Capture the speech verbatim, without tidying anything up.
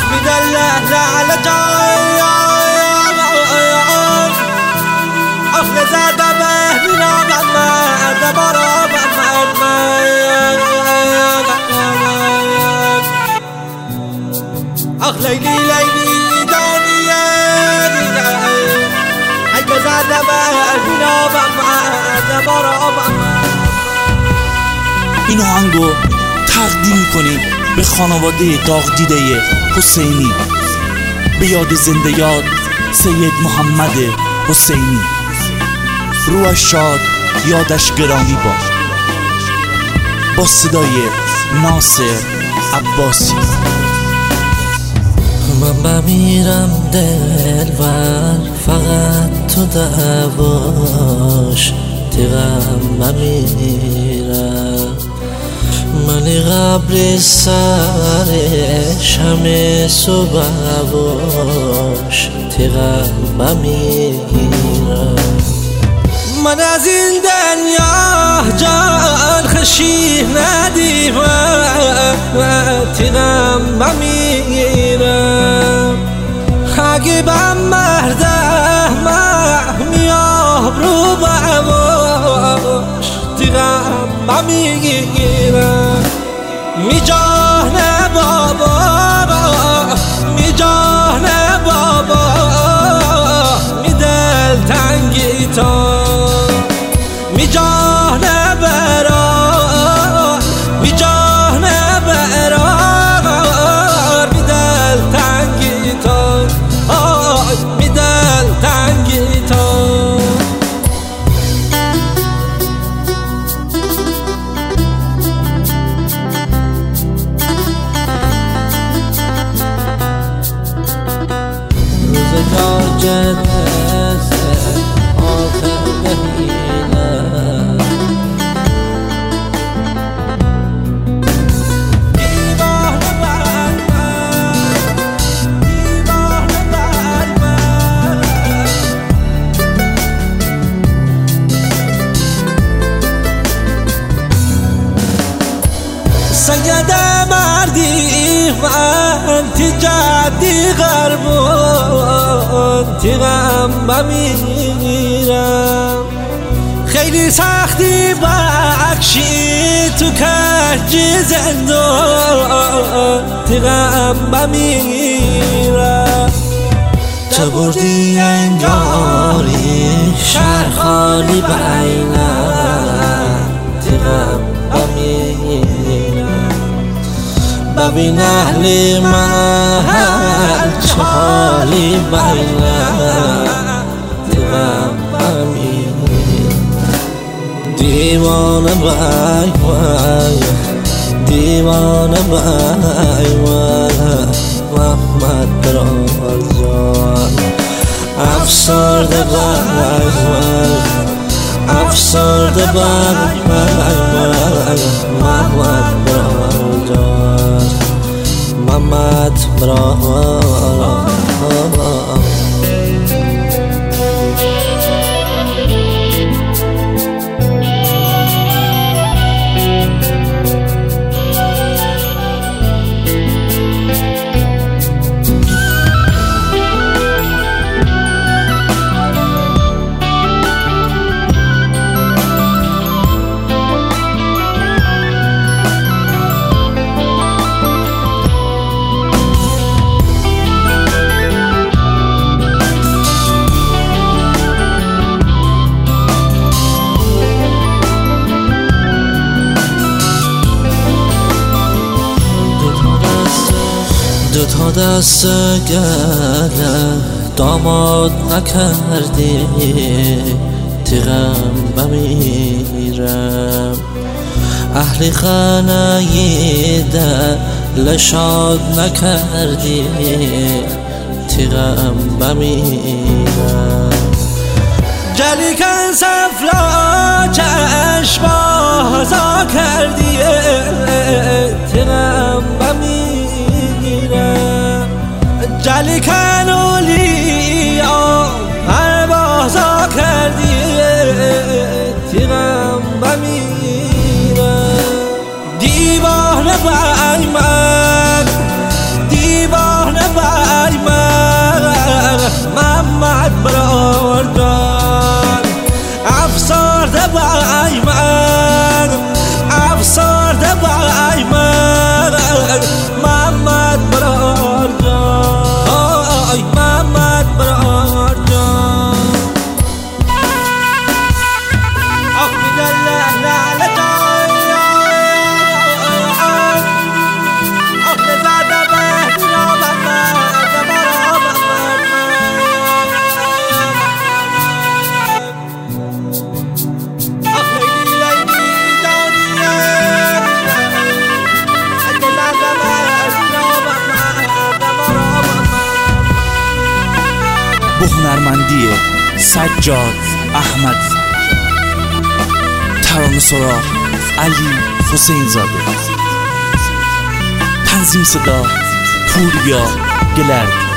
میدله لعل جای اخل زده به میرم من بارا من اخ لیلی لیلی دانیه اگه زده به میرم من بارا من. این آهنگو تقدیم میکنیم به خانواده داغ دیده حسینی، به یاد زنده یاد سید محمد حسینی. روحش شاد، یادش گرامی باد. با صدای ناصر عباسی. من بمیرم دلبر فقط تو دعواش تیغم بمیرم، منی قبل سرش همه صبح باش تیغم بمیرم. من از این دنیا جان خشی ندیمم تیغم بمیرم. اگه بم مردم میاب رو بماش تیغم بمیرم. می جان بابا می جان بابا می دل تنگی تا می جان برا می جان برا می دل تنگی تا می دل تنگی تا. روزگار جلسه آخر بهیلم، دیوانه بر من دیوانه بر من. سید مردی من تی جدی غربون تیغم بمیرم. خیلی سختی بخشی تو کج زندان تیغم بمیرم. تو بردی انگاری شهر خالی بینم تیغم بمیرم. ببین اهل محل چه حالی بینم تیغم بمیرم. دیوانه بای بای دیوانه بای بای محمد رازان افسرده بای بای افسرده بای بای بای محمد رازان محمد رازان. دو تا دست گله داماد نکردی تیغم بمیرم. اهل خانه دل شاد نکردی تیغم بمیرم. جلی کن سفلا چشم بازا کردی تیغم بمیرم. جلی کن اولیا هر بازا کردی تیغم بمیرم. دیوانه بای من دیوانه محمدی سجاد احمدی، ترانه سرا علی حسین زاده، تنظیم صدا پوریا گلرد.